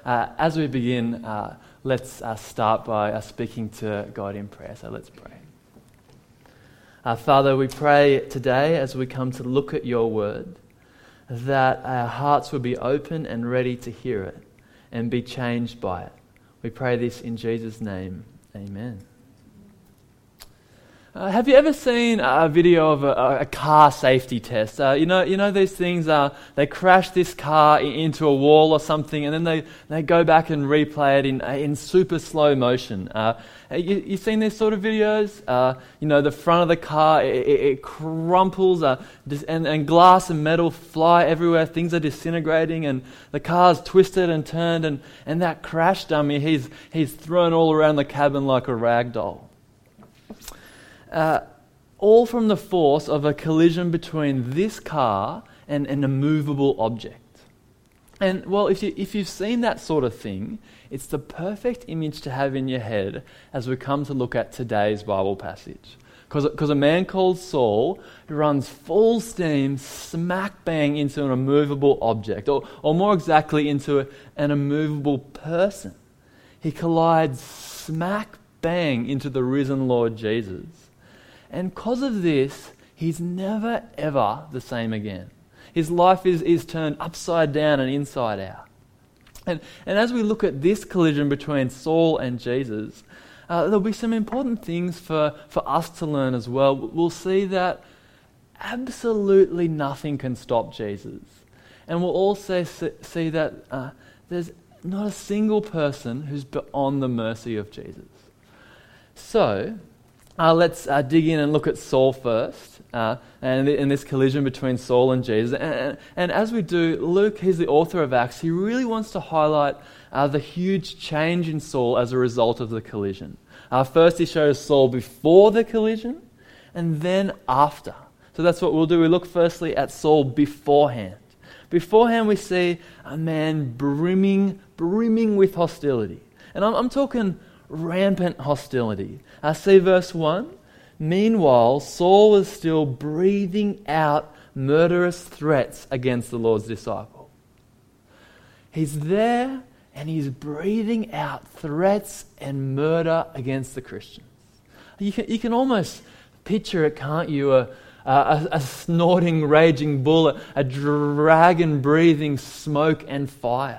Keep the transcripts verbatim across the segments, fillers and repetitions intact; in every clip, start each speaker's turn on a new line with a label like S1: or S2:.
S1: Uh, as we begin, uh, let's uh, start by uh, speaking to God in prayer. So let's pray. Uh, Father, we pray today as we come to look at your word that our hearts will be open and ready to hear it and be changed by it. We pray this in Jesus' name. Amen. Uh, have you ever seen a video of a, a car safety test? Uh, you know, you know these things. Uh, they crash this car i- into a wall or something, and then they, they go back and replay it in in super slow motion. Uh, you you seen these sort of videos? Uh, you know, the front of the car it, it, it crumples, uh, dis- and and glass and metal fly everywhere. Things are disintegrating, and the car's twisted and turned, and, and that crash dummy he's he's thrown all around the cabin like a rag doll. Uh, all from the force of a collision between this car and an immovable object. And well, if you if you've seen that sort of thing, it's the perfect image to have in your head as we come to look at today's Bible passage. Because a man called Saul runs full steam, smack bang into an immovable object, or or more exactly into a, an immovable person. He collides smack bang into the risen Lord Jesus. And because of this, he's never, ever the same again. His life is, is turned upside down and inside out. And, and as we look at this collision between Saul and Jesus, uh, there'll be some important things for, for us to learn as well. We'll see that absolutely nothing can stop Jesus. And we'll also see that uh, there's not a single person who's beyond the mercy of Jesus. So, Uh, let's uh, dig in and look at Saul first, uh, and in this collision between Saul and Jesus. And, and, and as we do, Luke, he's the author of Acts, he really wants to highlight uh, the huge change in Saul as a result of the collision. Uh, first, he shows Saul before the collision, and then after. So that's what we'll do. We look firstly at Saul beforehand. Beforehand, we see a man brimming, brimming with hostility. And I'm, I'm talking rampant hostility. I see verse one. Meanwhile, Saul was still breathing out murderous threats against the Lord's disciple. He's there and he's breathing out threats and murder against the Christians. You can, you can almost picture it, can't you? A, a, a snorting, raging bull, a, a dragon breathing smoke and fire.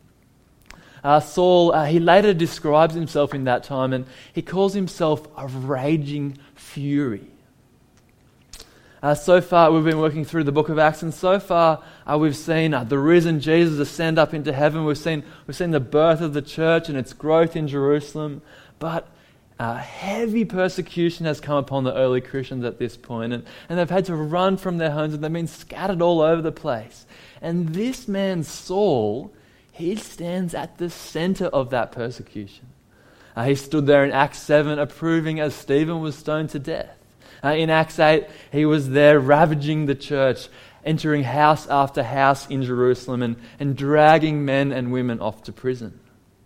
S1: Uh, Saul, uh, he later describes himself in that time, and he calls himself a raging fury. Uh, so far, we've been working through the book of Acts, and so far uh, we've seen uh, the risen Jesus ascend up into heaven. We've seen we've seen the birth of the church and its growth in Jerusalem. But uh, heavy persecution has come upon the early Christians at this point, and, and they've had to run from their homes, and they've been scattered all over the place. And this man, Saul, he stands at the center of that persecution. Uh, he stood there in Acts seven approving as Stephen was stoned to death. Uh, in Acts eight, he was there ravaging the church, entering house after house in Jerusalem and, and dragging men and women off to prison.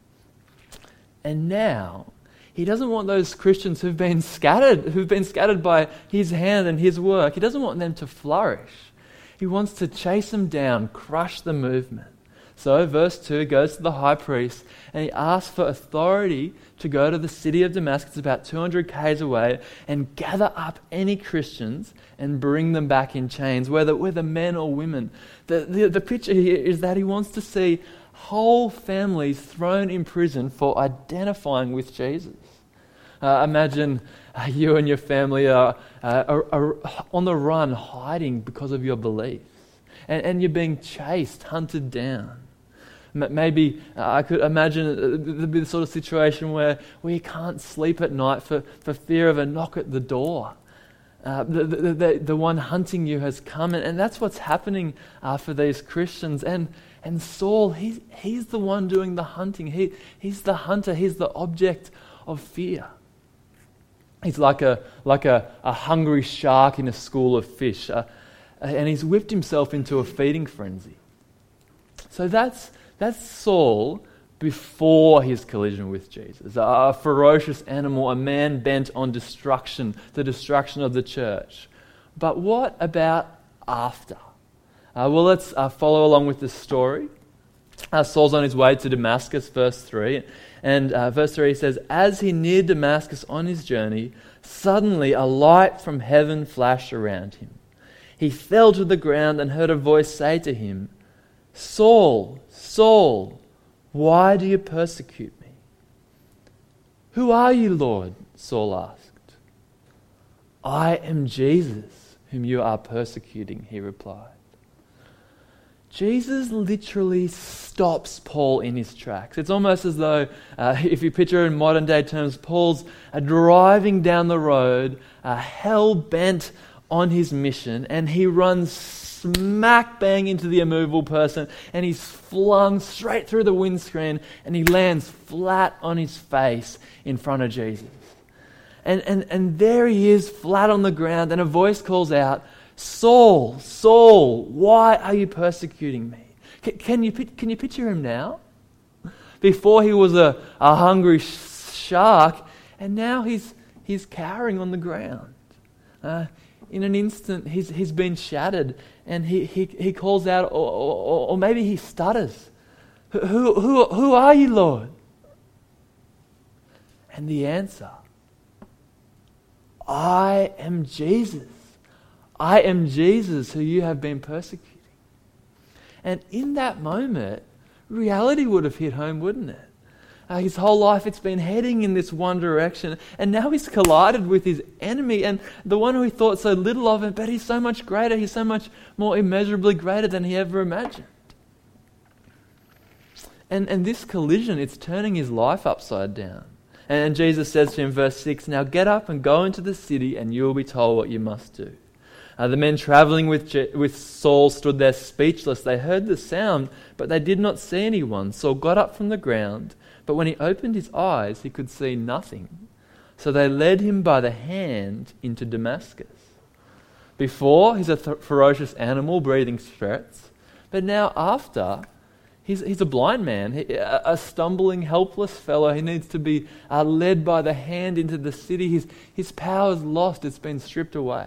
S1: And now, he doesn't want those Christians who've been scattered, who've been scattered by his hand and his work, he doesn't want them to flourish. He wants to chase them down, crush the movement. So verse two goes to the high priest and he asks for authority to go to the city of Damascus, about two hundred kays away, and gather up any Christians and bring them back in chains, whether, whether men or women. The, the, the picture here is that he wants to see whole families thrown in prison for identifying with Jesus. Uh, imagine uh, you and your family are, uh, are, are on the run, hiding because of your beliefs. And, and you're being chased, hunted down. Maybe uh, I could imagine there'd be the sort of situation where, where you can't sleep at night for, for fear of a knock at the door. Uh, the, the, the, the one hunting you has come, and, and that's what's happening uh, for these Christians. And and Saul, he's, he's the one doing the hunting. He He's the hunter. He's the object of fear. He's like a like a, a hungry shark in a school of fish. Uh, and he's whipped himself into a feeding frenzy. So that's that's Saul before his collision with Jesus. A, a ferocious animal, a man bent on destruction, the destruction of the church. But what about after? Uh, well, let's uh, follow along with this story. Uh, Saul's on his way to Damascus, verse three. And uh, verse three says, "As he neared Damascus on his journey, suddenly a light from heaven flashed around him. He fell to the ground and heard a voice say to him, 'Saul, Saul, why do you persecute me?' 'Who are you, Lord?' Saul asked. 'I am Jesus, whom you are persecuting,' he replied. Jesus literally stops Paul in his tracks. It's almost as though, uh, if you picture in modern day terms, Paul's uh, driving down the road, uh, hell-bent on his mission, and he runs smack bang into the immovable person, and he's flung straight through the windscreen, and he lands flat on his face in front of Jesus. And, and, and there he is, flat on the ground, and a voice calls out, "Saul, Saul, why are you persecuting me?" Can, can you can you picture him now? Before he was a, a hungry shark, and now he's he's cowering on the ground. Uh, in an instant, he's he's been shattered, and he he, he calls out, or, or, or maybe he stutters, "Who who who are you, Lord?" And the answer, "I am Jesus. I am Jesus who you have been persecuting." And in that moment, reality would have hit home, wouldn't it? Uh, his whole life, it's been heading in this one direction, and now he's collided with his enemy, and the one who he thought so little of him, but he's so much greater, he's so much more immeasurably greater than he ever imagined. And, and this collision, it's turning his life upside down. And Jesus says to him, verse six, "Now get up and go into the city, and you will be told what you must do." Uh, the men travelling with Je- with Saul stood there speechless. They heard the sound, but they did not see anyone. Saul got up from the ground, but when he opened his eyes, he could see nothing. So they led him by the hand into Damascus. Before, he's a th- ferocious animal breathing threats, but now after, he's he's a blind man, he, a, a stumbling, helpless fellow. He needs to be uh, led by the hand into the city. His his power's lost; it's been stripped away.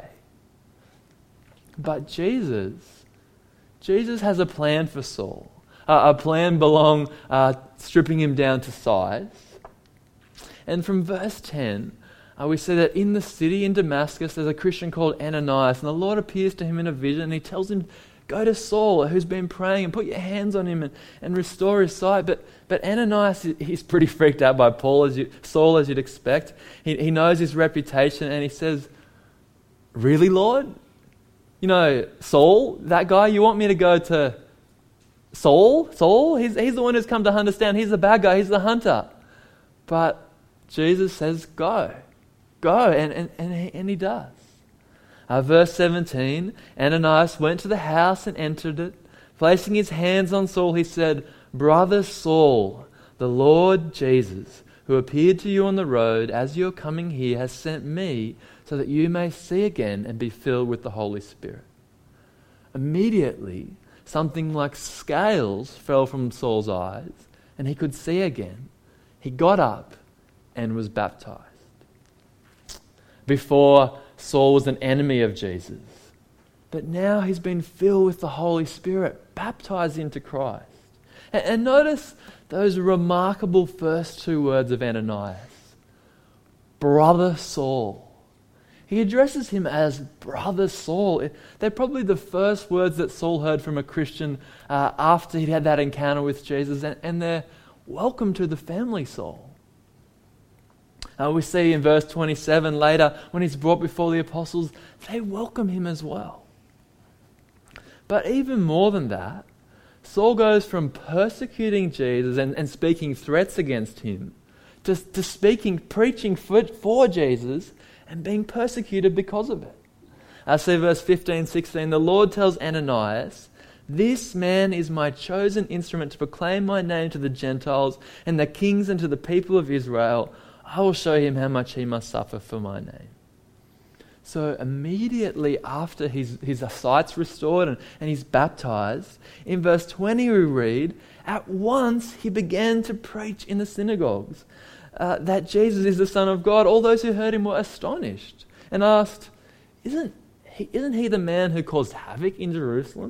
S1: But Jesus, Jesus has a plan for Saul. Uh, a plan belong uh, stripping him down to size. And from verse ten, uh, we see that in the city in Damascus, there's a Christian called Ananias, and the Lord appears to him in a vision, and he tells him, "Go to Saul, who's been praying, and put your hands on him and, and restore his sight." But but Ananias, he's pretty freaked out by Paul, as you, Saul, as you'd expect. He, he knows his reputation, and he says, "Really, Lord? You know, Saul, that guy, you want me to go to Saul? Saul? He's, he's the one who's come to understand. He's the bad guy. He's the hunter." But Jesus says, "Go. Go." And, and, and, he, and he does. Uh, verse seventeen, Ananias went to the house and entered it. Placing his hands on Saul, he said, "Brother Saul, the Lord Jesus, who appeared to you on the road as you are coming here, has sent me so that you may see again and be filled with the Holy Spirit." Immediately, something like scales fell from Saul's eyes, and he could see again. He got up and was baptized. Before, Saul was an enemy of Jesus, but now he's been filled with the Holy Spirit, baptized into Christ. And, and notice those remarkable first two words of Ananias. Brother Saul. He addresses him as Brother Saul. They're probably the first words that Saul heard from a Christian uh, after he'd had that encounter with Jesus, and, and they're welcome to the family, Saul. Uh, we see in verse twenty-seven later, when he's brought before the apostles, they welcome him as well. But even more than that, Saul goes from persecuting Jesus and, and speaking threats against him to, to speaking, preaching for, for Jesus and being persecuted because of it. I see verse fifteen, sixteen, the Lord tells Ananias, "This man is my chosen instrument to proclaim my name to the Gentiles and the kings and to the people of Israel. I will show him how much he must suffer for my name." So immediately after his, his sight's restored and, and he's baptized, in verse twenty we read, at once he began to preach in the synagogues uh, that Jesus is the Son of God. All those who heard him were astonished and asked, Isn't he, isn't he the man who caused havoc in Jerusalem?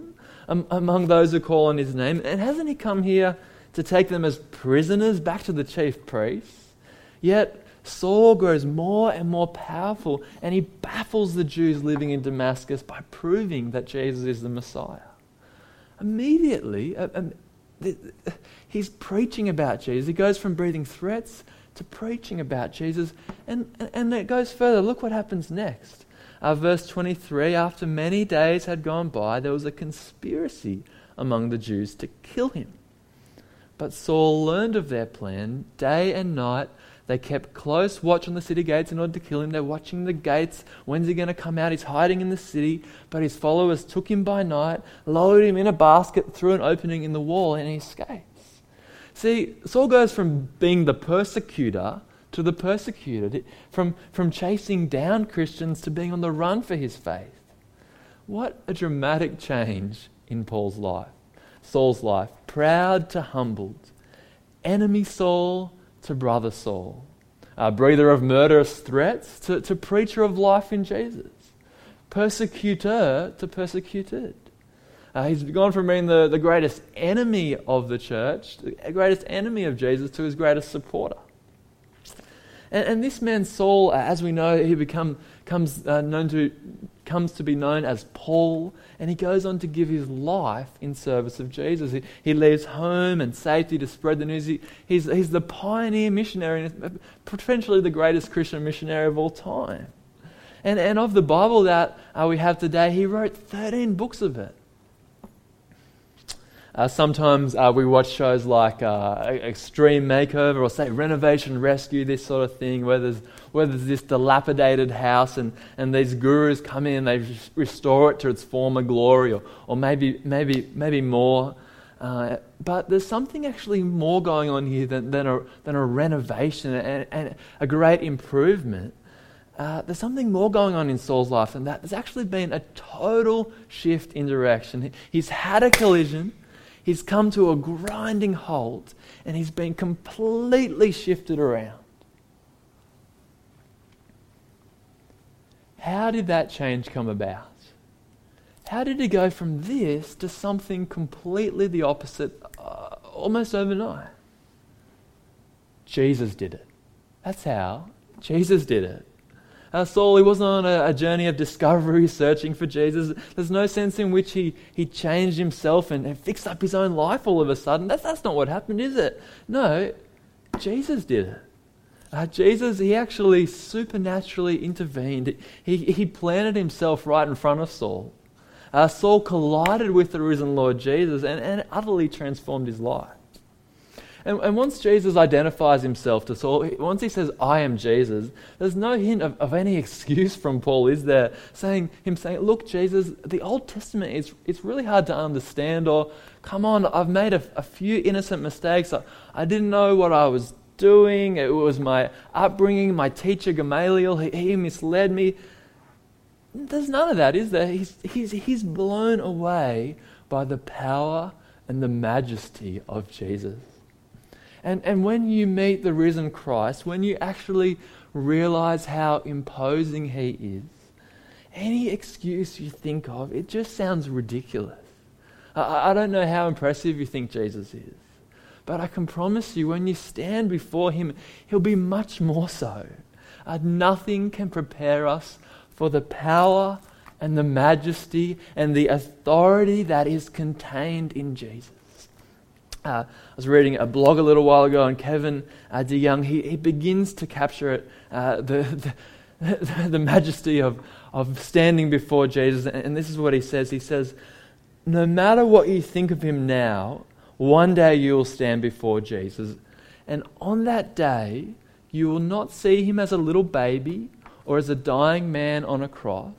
S1: um, among those who call on his name. And hasn't he come here to take them as prisoners back to the chief priests? Yet Saul grows more and more powerful, and he baffles the Jews living in Damascus by proving that Jesus is the Messiah. Immediately, uh, um, th- th- he's preaching about Jesus. He goes from breathing threats to preaching about Jesus, and, and, and it goes further. Look what happens next. Uh, verse twenty-three, after many days had gone by, there was a conspiracy among the Jews to kill him. But Saul learned of their plan. Day and night they kept close watch on the city gates in order to kill him. They're watching the gates. When's he going to come out? He's hiding in the city. But his followers took him by night, lowered him in a basket through an opening in the wall, and he escapes. See, Saul goes from being the persecutor to the persecuted, from, from chasing down Christians to being on the run for his faith. What a dramatic change in Paul's life, Saul's life. Proud to humbled. Enemy Saul to brother Saul. Uh, breather of murderous threats to, to preacher of life in Jesus. Persecutor to persecuted. Uh, he's gone from being the, the greatest enemy of the church, the greatest enemy of Jesus, to his greatest supporter. And, and this man Saul, as we know, he become comes uh, known to comes to be known as Paul, and he goes on to give his life in service of Jesus. He, he leaves home and safety to spread the news. He, he's he's the pioneer missionary, and potentially the greatest Christian missionary of all time. And and of the Bible that uh, we have today, he wrote thirteen books of it. Uh, sometimes uh, we watch shows like uh, Extreme Makeover or say Renovation Rescue, this sort of thing, where there's where there's this dilapidated house and, and these gurus come in and they restore it to its former glory, or, or maybe maybe maybe more. Uh, but there's something actually more going on here than, than a than a renovation and, and a great improvement. Uh, there's something more going on in Saul's life than that. There's actually been a total shift in direction. He, he's had a collision. He's come to a grinding halt, and he's been completely shifted around. How did that change come about? How did he go from this to something completely the opposite, uh, almost overnight? Jesus did it. That's how. Jesus did it. Uh, Saul, he wasn't on a, a journey of discovery, searching for Jesus. There's no sense in which he, he changed himself and, and fixed up his own life all of a sudden. That's, that's not what happened, is it? No, Jesus did it. Uh, Jesus, he actually supernaturally intervened. He, he planted himself right in front of Saul. Uh, Saul collided with the risen Lord Jesus and, and utterly transformed his life. And, and once Jesus identifies himself to Saul, once he says, I am Jesus, there's no hint of, of any excuse from Paul, is there? Saying him saying, look, Jesus, the Old Testament is it's really hard to understand, or come on, I've made a, a few innocent mistakes. I, I didn't know what I was doing. It was my upbringing, my teacher Gamaliel, he, he misled me. There's none of that, is there? He's, he's, he's blown away by the power and the majesty of Jesus. And and when you meet the risen Christ, when you actually realize how imposing he is, any excuse you think of, it just sounds ridiculous. I, I don't know how impressive you think Jesus is, but I can promise you when you stand before him, he'll be much more so. Uh, nothing can prepare us for the power and the majesty and the authority that is contained in Jesus. Uh, I was reading a blog a little while ago, and Kevin uh, DeYoung, he, he begins to capture it, uh, the, the the majesty of, of standing before Jesus. And this is what he says. He says, no matter what you think of him now, one day you will stand before Jesus. And on that day, you will not see him as a little baby or as a dying man on a cross.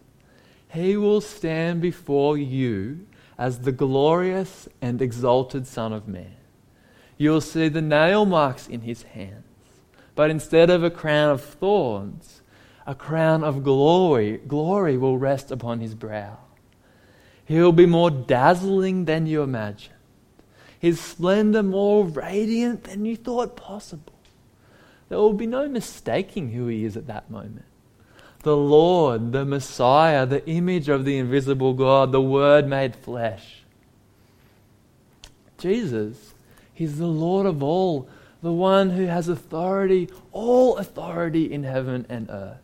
S1: He will stand before you as the glorious and exalted Son of Man. You'll see the nail marks in his hands, but instead of a crown of thorns, a crown of glory, glory will rest upon his brow. He will be more dazzling than you imagined, his splendor more radiant than you thought possible. There will be no mistaking who he is at that moment. the Lord, the Messiah, the image of the invisible God, the Word made flesh. Jesus, He's the Lord of all, the one who has authority, all authority in heaven and earth.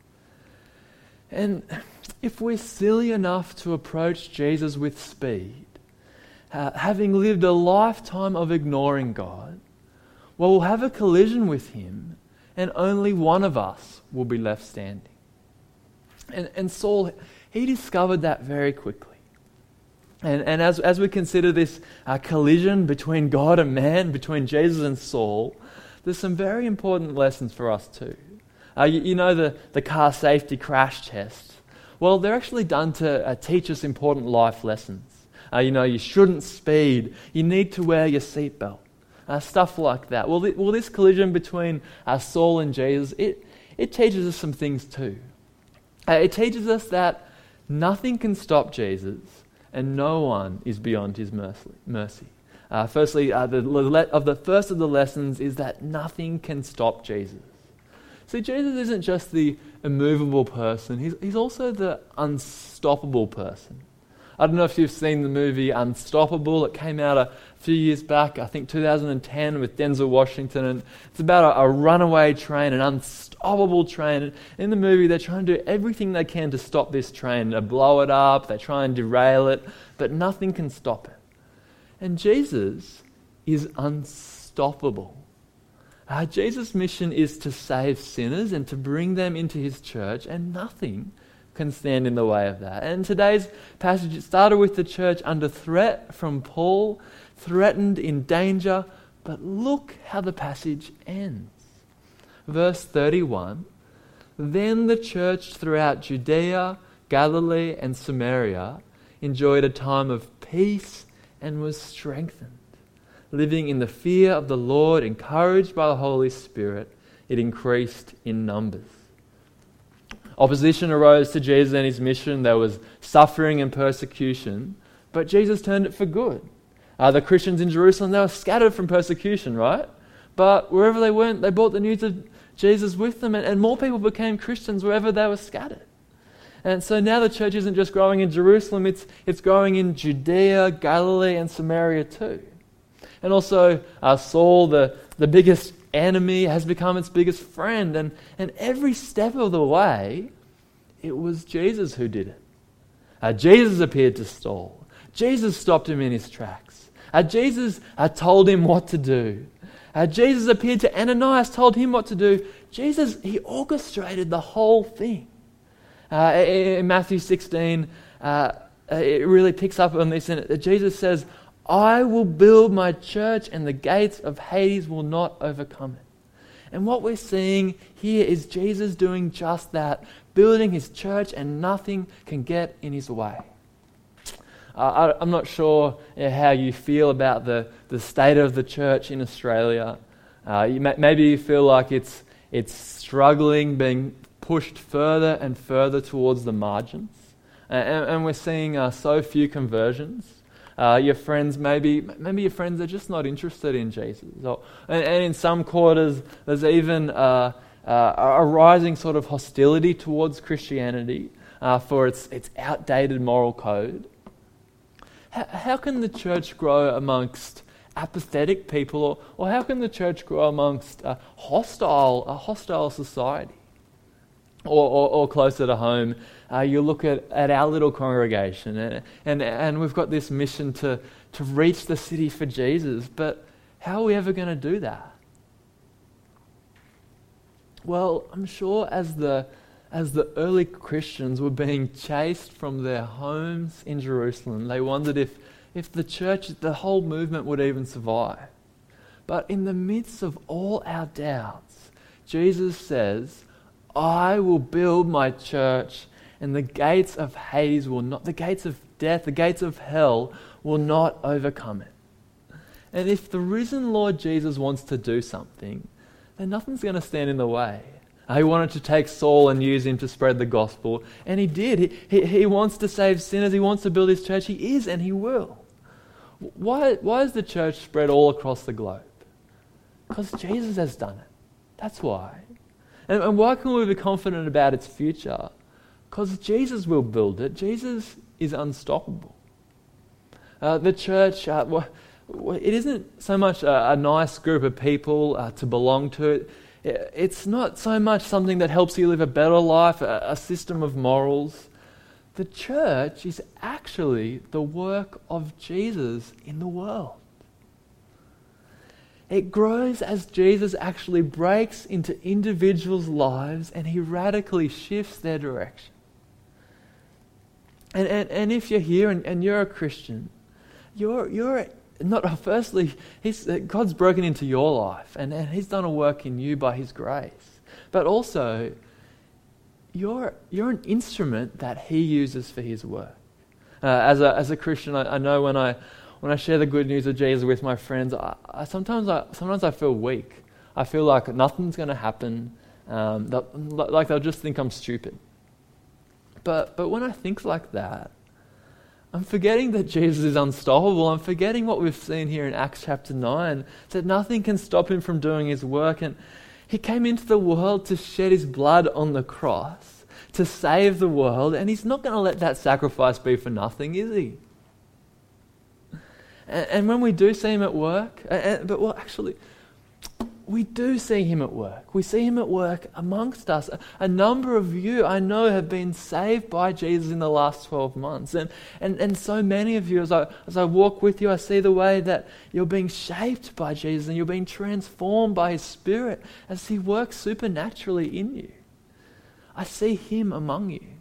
S1: And if we're silly enough to approach Jesus with speed, uh, having lived a lifetime of ignoring God, well, we'll have a collision with Him, and only one of us will be left standing. And, and Saul, he discovered that very quickly. And, and as, as we consider this uh, collision between God and man, between Jesus and Saul, there's some very important lessons for us too. Uh, you, you know the, the car safety crash tests. Well, they're actually done to uh, teach us important life lessons. Uh, you know, you shouldn't speed. You need to wear your seatbelt. Uh, stuff like that. Well, th- well this collision between uh, Saul and Jesus, it, it teaches us some things too. Uh, it teaches us that nothing can stop Jesus and no one is beyond His mercy. mercy. Uh, firstly, uh, the, le- of the first of the lessons is that nothing can stop Jesus. See, Jesus isn't just the immovable person, he's, he's also the unstoppable person. I don't know if you've seen the movie Unstoppable. It came out a few years back, I think two thousand ten, with Denzel Washington. And it's about a, a runaway train, an unstoppable train. And in the movie, they're trying to do everything they can to stop this train. They blow it up, they try and derail it, but nothing can stop it. And Jesus is unstoppable. Uh, Jesus' mission is to save sinners and to bring them into His church, and nothing can stand in the way of that. And today's passage, it started with the church under threat from Paul, threatened, in danger, but look how the passage ends. Verse thirty-one, then the church throughout Judea, Galilee and Samaria enjoyed a time of peace and was strengthened. Living in the fear of the Lord, encouraged by the Holy Spirit, it increased in numbers. Opposition arose to Jesus and His mission. There was suffering and persecution, but Jesus turned it for good. Uh, the Christians in Jerusalem, they were scattered from persecution, right? But wherever they went, they brought the news of Jesus with them, and, and more people became Christians wherever they were scattered. And so now the church isn't just growing in Jerusalem, it's, it's growing in Judea, Galilee and Samaria too. And also uh, Saul, the, the biggest enemy, has become its biggest friend. And, and every step of the way, it was Jesus who did it. Uh, Jesus appeared to Saul. Jesus stopped him in his tracks. Uh, Jesus uh, told him what to do. Uh, Jesus appeared to Ananias, told him what to do. Jesus, He orchestrated the whole thing. Uh, in Matthew sixteen, uh, it really picks up on this. And Jesus says, I will build my church and the gates of Hades will not overcome it. And what we're seeing here is Jesus doing just that, building His church, and nothing can get in His way. Uh, I, I'm not sure uh, how you feel about the, the state of the church in Australia. Uh, you may, maybe you feel like it's it's struggling, being pushed further and further towards the margins. And, and we're seeing uh, so few conversions. Uh, your friends, maybe maybe your friends are just not interested in Jesus. Or, and, and in some quarters, there's even uh, uh, a rising sort of hostility towards Christianity uh, for its, its outdated moral code. How, how can the church grow amongst apathetic people, or, or how can the church grow amongst a hostile, a hostile society? Or, or, or closer to home, uh, you look at, at our little congregation, and, and and we've got this mission to, to reach the city for Jesus, but how are we ever going to do that? Well, I'm sure as the as the early Christians were being chased from their homes in Jerusalem, they wondered if, if the church, the whole movement would even survive. But in the midst of all our doubts, Jesus says, I will build my church, and the gates of Hades will not, the gates of death, the gates of hell will not overcome it. And if the risen Lord Jesus wants to do something, then nothing's going to stand in the way. He wanted to take Saul and use him to spread the gospel, and He did. He, he, he wants to save sinners. He wants to build His church. He is, and He will. Why, why is the church spread all across the globe? Because Jesus has done it. That's why. And, and why can we be confident about its future? Because Jesus will build it. Jesus is unstoppable. Uh, the church, uh, well, it isn't so much a, a nice group of people uh, to belong to. It. It's not so much something that helps you live a better life, a, a system of morals. The church is actually the work of Jesus in the world. It grows as Jesus actually breaks into individuals' lives and he radically shifts their direction. And and, and if you're here and, and you're a Christian, you're you're not firstly, he's, God's broken into your life and, and he's done a work in you by his grace. But also, you're you're an instrument that he uses for his work. Uh, as a as a Christian, I, I know when I when I share the good news of Jesus with my friends, I, I sometimes I sometimes I feel weak. I feel like nothing's going to happen. Um, like they'll just think I'm stupid. But but when I think like that, I'm forgetting that Jesus is unstoppable. I'm forgetting what we've seen here in Acts chapter nine, that nothing can stop him from doing his work. And he came into the world to shed his blood on the cross, to save the world, and he's not going to let that sacrifice be for nothing, is he? And, and when we do see him at work, and, but well, actually, we do see him at work. We see him at work amongst us. A, a number of you, I know, have been saved by Jesus in the last twelve months. And, and, and so many of you, as I, as I walk with you, I see the way that you're being shaped by Jesus and you're being transformed by his Spirit as he works supernaturally in you. I see him among you.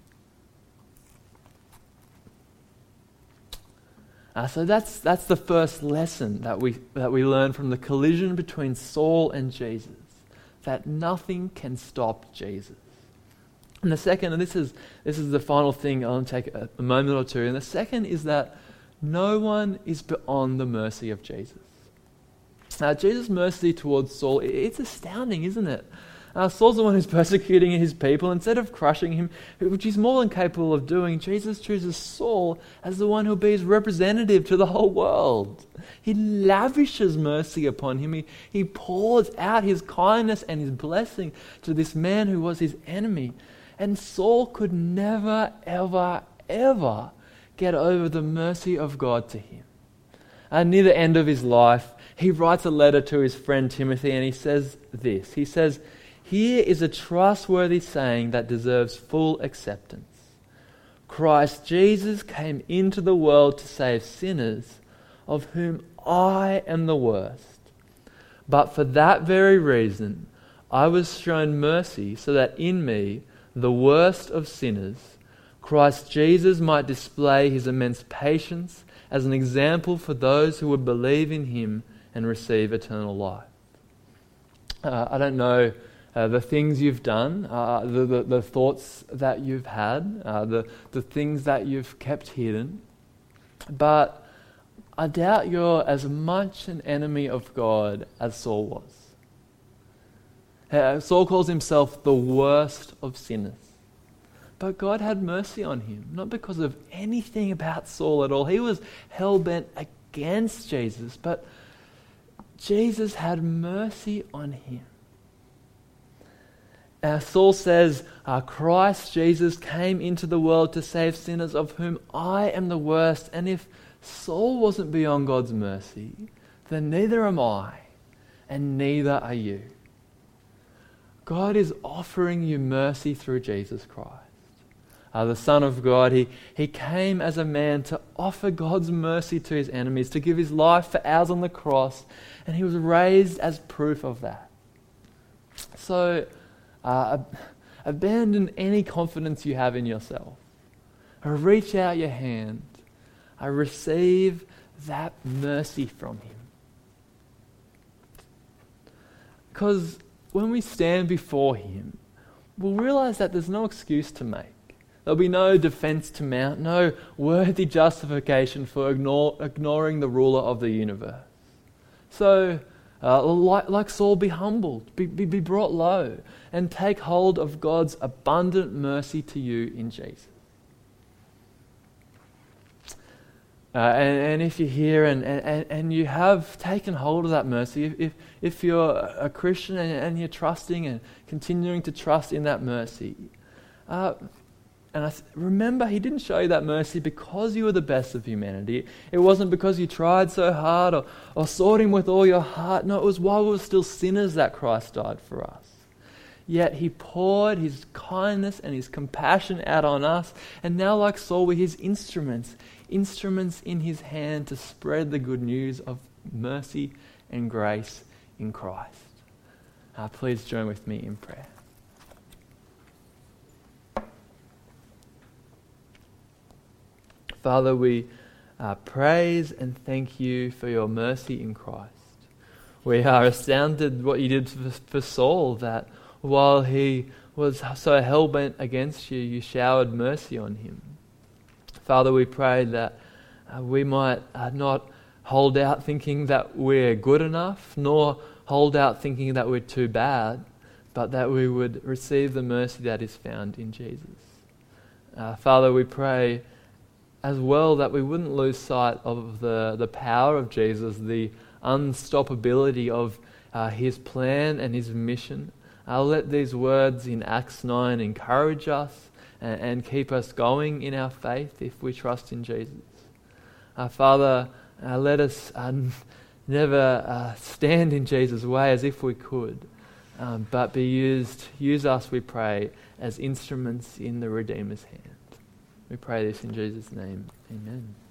S1: Uh, so that's that's the first lesson that we that we learn from the collision between Saul and Jesus, that nothing can stop Jesus. And the second, and this is this is the final thing, I'll take a, a moment or two, and the second is that no one is beyond the mercy of Jesus. Now, Jesus' mercy towards Saul, it's astounding, isn't it? Uh, Saul's the one who's persecuting his people. Instead of crushing him, which he's more than capable of doing, Jesus chooses Saul as the one who'll be his representative to the whole world. He lavishes mercy upon him. He, he pours out his kindness and his blessing to this man who was his enemy. And Saul could never, ever, ever get over the mercy of God to him. And near the end of his life, he writes a letter to his friend Timothy, and he says this. He says, "Here is a trustworthy saying that deserves full acceptance. Christ Jesus came into the world to save sinners, of whom I am the worst. But for that very reason, I was shown mercy so that in me, the worst of sinners, Christ Jesus might display his immense patience as an example for those who would believe in him and receive eternal life." Uh, I don't know Uh, the things you've done, uh, the, the, the thoughts that you've had, uh, the, the things that you've kept hidden. But I doubt you're as much an enemy of God as Saul was. Uh, Saul calls himself the worst of sinners. But God had mercy on him, not because of anything about Saul at all. He was hell-bent against Jesus, but Jesus had mercy on him. Uh, Saul says, uh, Christ Jesus came into the world to save sinners, of whom I am the worst. And if Saul wasn't beyond God's mercy, then neither am I, and neither are you. God is offering you mercy through Jesus Christ. Uh, the Son of God, he, he came as a man to offer God's mercy to his enemies, to give his life for ours on the cross, and he was raised as proof of that. So, Uh, abandon any confidence you have in yourself. Reach out your hand. I receive that mercy from him. Because when we stand before him, we'll realize that there's no excuse to make. There'll be no defense to mount, no worthy justification for ignore, ignoring the ruler of the universe. So, Uh, like, like Saul, be humbled, be, be, be brought low, and take hold of God's abundant mercy to you in Jesus. Uh, and, and if you're here and, and, and you have taken hold of that mercy, if, if, if you're a Christian and, and you're trusting and continuing to trust in that mercy, uh, and I th- remember, he didn't show you that mercy because you were the best of humanity. It wasn't because you tried so hard or, or sought him with all your heart. No, it was while we were still sinners that Christ died for us. Yet he poured his kindness and his compassion out on us. And now, like Saul, we're his instruments, instruments in his hand to spread the good news of mercy and grace in Christ. Uh, please join with me in prayer. Father, we uh, praise and thank you for your mercy in Christ. We are astounded what you did for, for Saul, that while he was so hell-bent against you, you showered mercy on him. Father, we pray that uh, we might uh, not hold out thinking that we're good enough, nor hold out thinking that we're too bad, but that we would receive the mercy that is found in Jesus. Uh, Father, we pray as well that we wouldn't lose sight of the, the power of Jesus, the unstoppability of uh, his plan and his mission. Uh, let these words in Acts nine encourage us and, and keep us going in our faith if we trust in Jesus. Uh, Father, uh, let us uh, never uh, stand in Jesus' way as if we could, um, but be used, use us, we pray, as instruments in the Redeemer's hand. We pray this in Jesus' name. Amen.